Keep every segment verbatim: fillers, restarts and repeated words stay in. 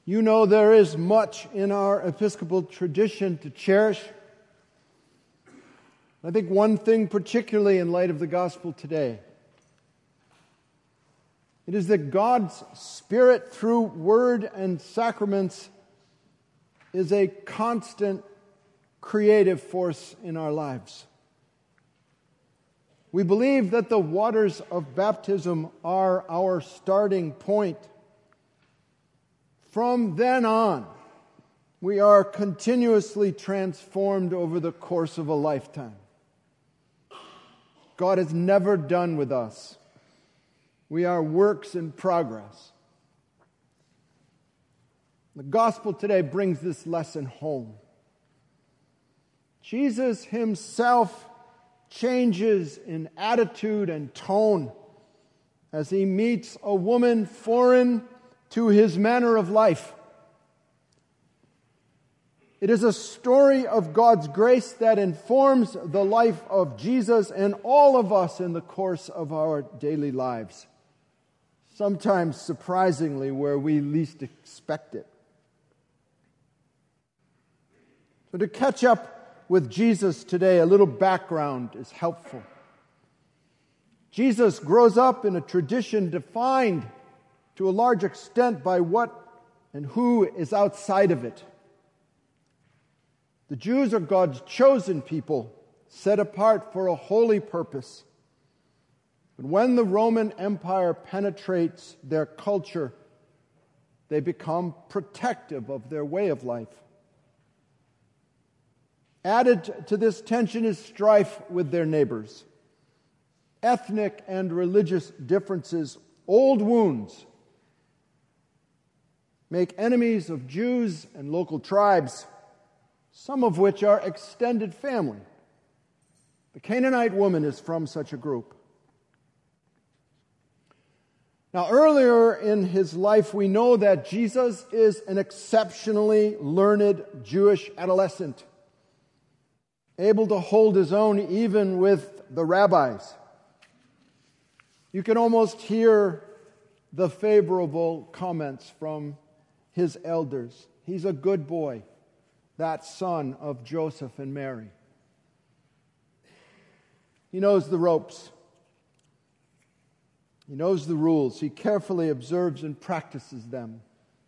You know there is much in our Episcopal tradition to cherish. I think one thing particularly in light of the gospel today, it is that God's Spirit through word and sacraments is a constant creative force in our lives. We believe that the waters of baptism are our starting point. From then on, we are continuously transformed over the course of a lifetime. God is never done with us. We are works in progress. The gospel today brings this lesson home. Jesus himself changes in attitude and tone as he meets a woman foreign to his manner of life. It is a story of God's grace that informs the life of Jesus and all of us in the course of our daily lives, sometimes surprisingly where we least expect it. So to catch up with Jesus today, a little background is helpful. Jesus grows up in a tradition defined to a large extent by what and who is outside of it. The Jews are God's chosen people, set apart for a holy purpose. But when the Roman Empire penetrates their culture, they become protective of their way of life. Added to this tension is strife with their neighbors. Ethnic and religious differences, old wounds, make enemies of Jews and local tribes, some of which are extended family. The Canaanite woman is from such a group. Now, earlier in his life, we know that Jesus is an exceptionally learned Jewish adolescent, able to hold his own even with the rabbis. You can almost hear the favorable comments from his elders. He's a good boy, that son of Joseph and Mary. He knows the ropes. He knows the rules. He carefully observes and practices them.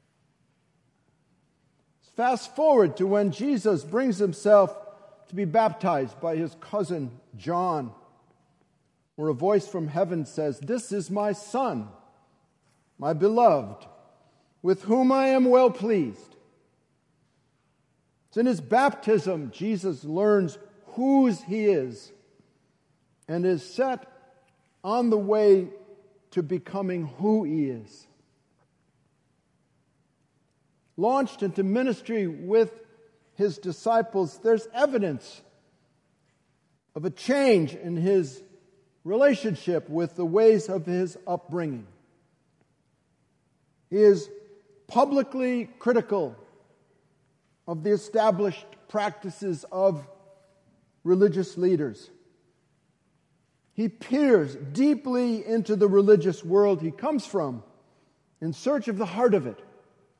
Fast forward to when Jesus brings himself to be baptized by his cousin John, where a voice from heaven says, "This is my son, my beloved, with whom I am well pleased." It's in his baptism Jesus learns whose he is and is set on the way to becoming who he is. Launched into ministry with his disciples, there's evidence of a change in his relationship with the ways of his upbringing. He is publicly critical of the established practices of religious leaders. He peers deeply into the religious world he comes from in search of the heart of it.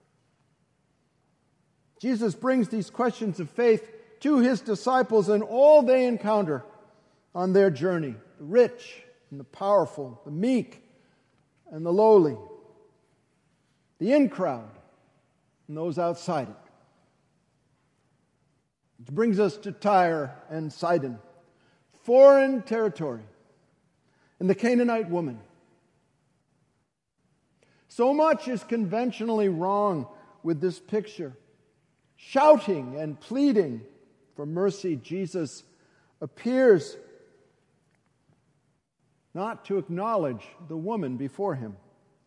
Jesus brings these questions of faith to his disciples and all they encounter on their journey: the rich and the powerful, the meek and the lowly, the in crowd and those outside it. Which brings us to Tyre and Sidon, foreign territory, and the Canaanite woman. So much is conventionally wrong with this picture. Shouting and pleading for mercy, Jesus appears not to acknowledge the woman before him.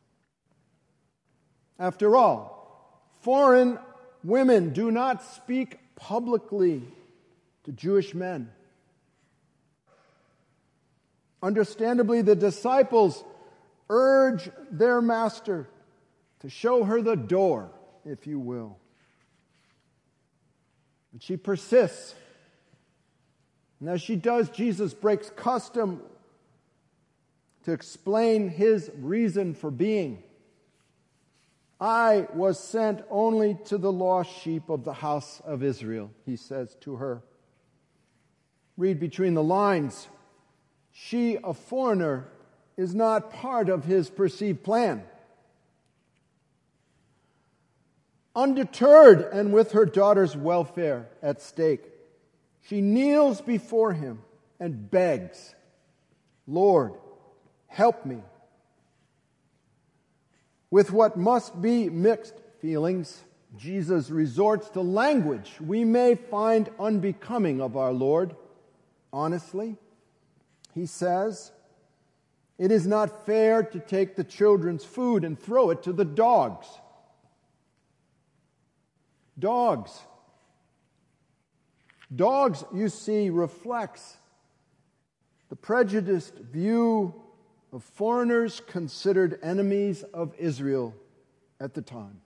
After all, foreign women do not speak publicly to Jewish men. Understandably, the disciples urge their master to show her the door, if you will. But she persists. And as she does, Jesus breaks custom to explain his reason for being. I was sent only to the lost sheep of the house of Israel, he says to her. Read between the lines. She, a foreigner, is not part of his perceived plan. Undeterred and with her daughter's welfare at stake, she kneels before him and begs, Lord, help me. With what must be mixed feelings, Jesus resorts to language we may find unbecoming of our Lord. Honestly, he says, it is not fair to take the children's food and throw it to the dogs. Dogs. Dogs, you see, reflects the prejudiced view of foreigners considered enemies of Israel at the time.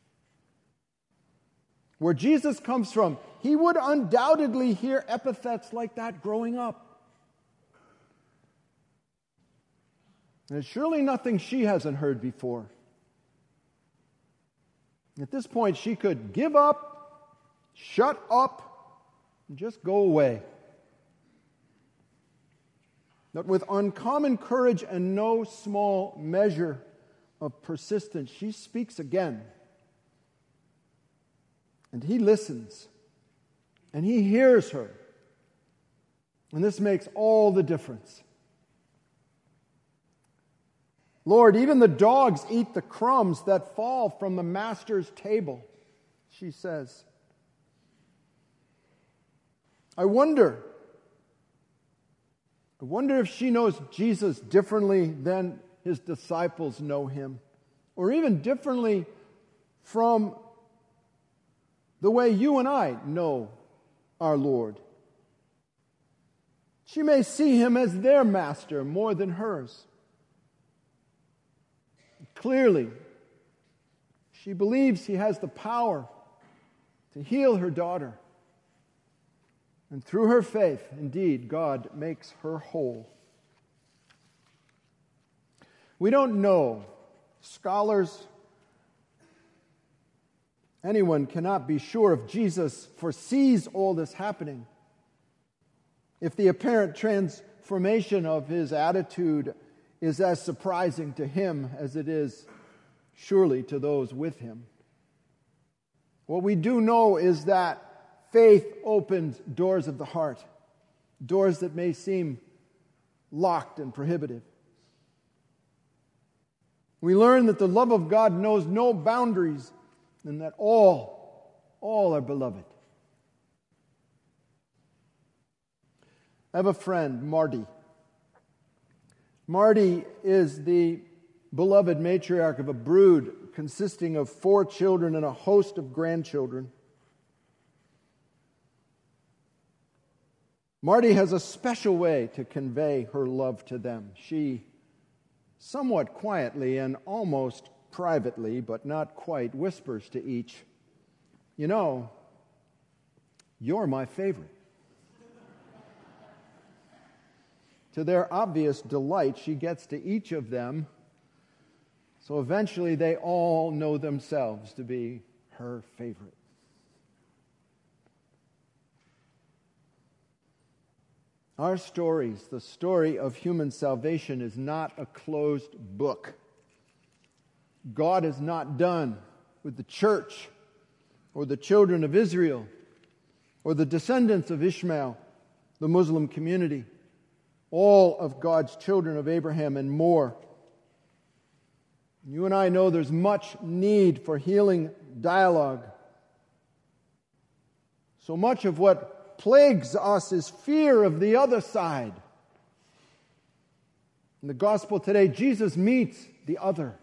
Where Jesus comes from, he would undoubtedly hear epithets like that growing up. And it's surely nothing she hasn't heard before. At this point, she could give up, shut up, and just go away. But with uncommon courage and no small measure of persistence, she speaks again. And he listens. And he hears her. And this makes all the difference. Lord, even the dogs eat the crumbs that fall from the master's table, she says. I wonder, I wonder if she knows Jesus differently than his disciples know him, or even differently from the way you and I know our Lord. She may see him as their master more than hers. Clearly, she believes he has the power to heal her daughter. And through her faith, indeed, God makes her whole. We don't know. Scholars, anyone cannot be sure if Jesus foresees all this happening. If the apparent transformation of his attitude is as surprising to him as it is surely to those with him. What we do know is that faith opens doors of the heart, doors that may seem locked and prohibitive. We learn that the love of God knows no boundaries and that all, all are beloved. I have a friend, Marty. Marty is the beloved matriarch of a brood consisting of four children and a host of grandchildren. Marty has a special way to convey her love to them. She, somewhat quietly and almost privately, but not quite, whispers to each, "You know, you're my favorite." To their obvious delight, she gets to each of them, so eventually they all know themselves to be her favorite. Our stories, the story of human salvation, is not a closed book. God is not done with the church or the children of Israel or the descendants of Ishmael, the Muslim community, all of God's children of Abraham and more. You and I know there's much need for healing dialogue. So much of what plagues us is fear of the other side. In the gospel today, Jesus meets the other.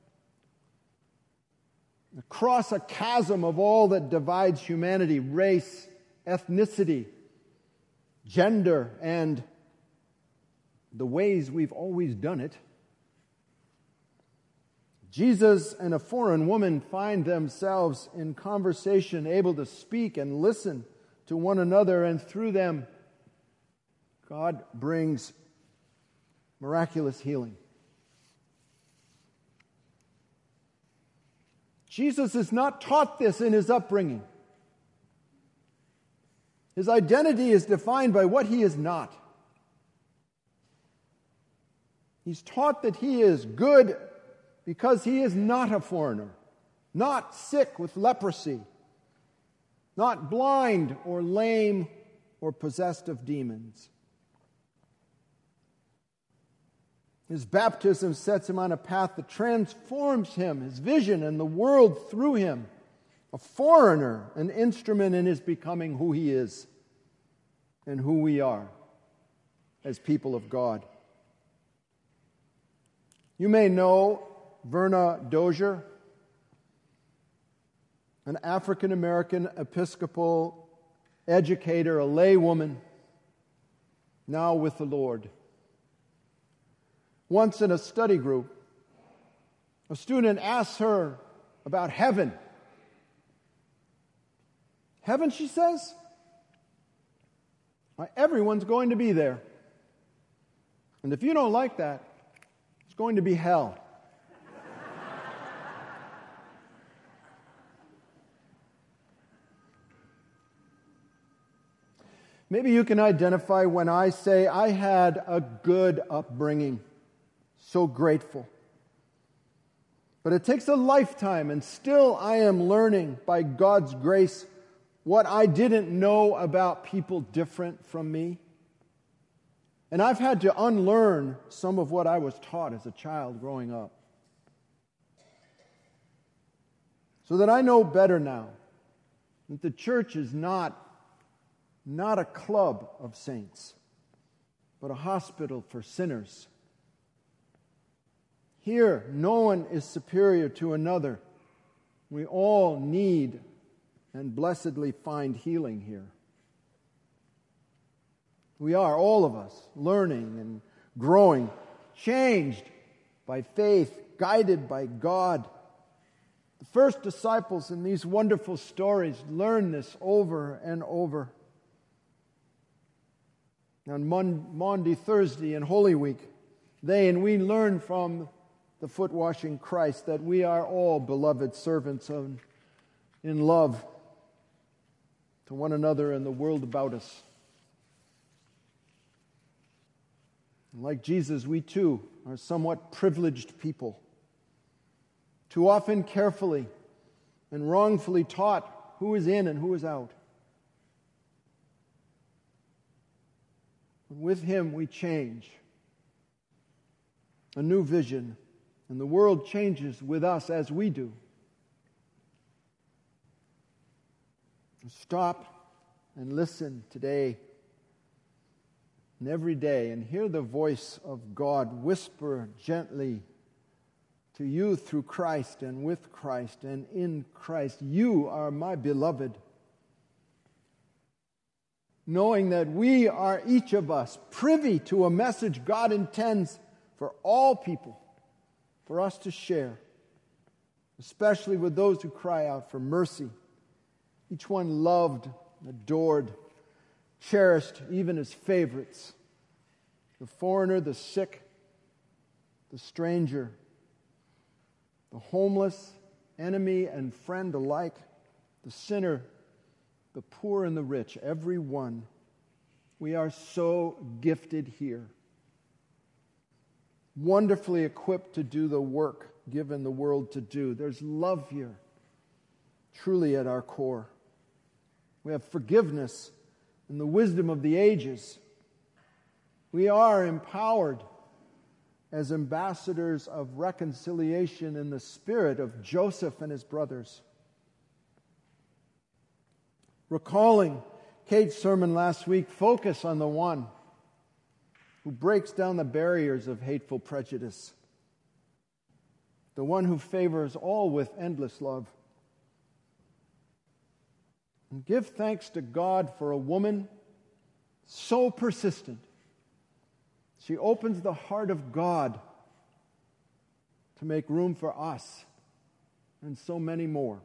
Across a chasm of all that divides humanity, race, ethnicity, gender, and the ways we've always done it, Jesus and a foreign woman find themselves in conversation, able to speak and listen to one another, and through them, God brings miraculous healing. Jesus is not taught this in his upbringing. His identity is defined by what he is not. He's taught that he is good because he is not a foreigner, not sick with leprosy, not blind or lame or possessed of demons. His baptism sets him on a path that transforms him, his vision, and the world through him. A foreigner, an instrument in his becoming who he is and who we are as people of God. You may know Verna Dozier, an African-American Episcopal educator, a laywoman, now with the Lord. Once in a study group, a student asked her about heaven. Heaven, she says? Why, everyone's going to be there. And if you don't like that, it's going to be hell. Maybe you can identify when I say I had a good upbringing. So grateful. But it takes a lifetime, and still I am learning by God's grace what I didn't know about people different from me. And I've had to unlearn some of what I was taught as a child growing up. So that I know better now that the church is not, not a club of saints, but a hospital for sinners. Here, no one is superior to another. We all need and blessedly find healing here. We are, all of us, learning and growing, changed by faith, guided by God. The first disciples in these wonderful stories learn this over and over. On Maundy, Thursday, and Holy Week, they and we learn from the foot-washing Christ that we are all beloved servants of, in love to one another and the world about us. And like Jesus, we too are somewhat privileged people, too often carefully and wrongfully taught who is in and who is out. But with Him we change, a new vision, and the world changes with us as we do. Stop and listen today and every day and hear the voice of God whisper gently to you through Christ and with Christ and in Christ. You are my beloved. Knowing that we are each of us privy to a message God intends for all people, for us to share, especially with those who cry out for mercy. Each one loved, adored, cherished, even as favorites. The foreigner, the sick, the stranger, the homeless, enemy and friend alike, the sinner, the poor and the rich, every one. We are so gifted here, wonderfully equipped to do the work given the world to do. There's love here, truly at our core. We have forgiveness and the wisdom of the ages. We are empowered as ambassadors of reconciliation in the spirit of Joseph and his brothers. Recalling Kate's sermon last week, focus on the one who breaks down the barriers of hateful prejudice, the one who favors all with endless love. And give thanks to God for a woman so persistent. She opens the heart of God to make room for us and so many more.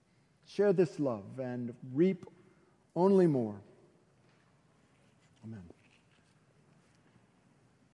Share this love and reap only more. Amen.